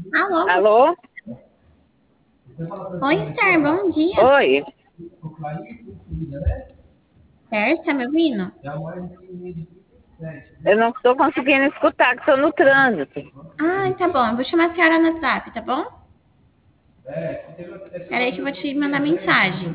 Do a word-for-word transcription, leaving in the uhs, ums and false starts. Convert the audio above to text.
Alô, bom- Alô? oi, Esther, bom dia. Oi? Esther, você tá me ouvindo? Eu não estou conseguindo escutar, que estou no trânsito. Ah, tá bom, eu vou chamar a senhora no WhatsApp, tá bom? Peraí que eu vou te mandar mensagem.